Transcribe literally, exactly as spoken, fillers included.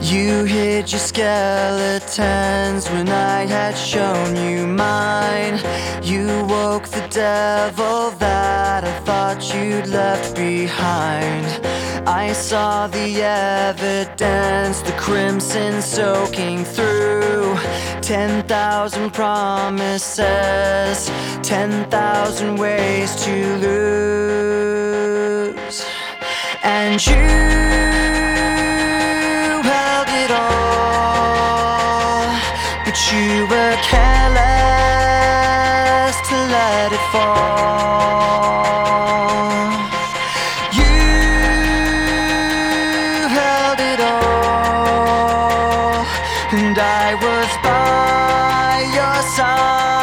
You hid your skeletons when I had shown you mine. You woke the devil that I thought you'd left behind. I saw the evidence, the crimson soaking through. Ten thousand promises, ten thousand ways to lose. And you held it all, but you were careless to let it fall. You held it all, and I was by your side.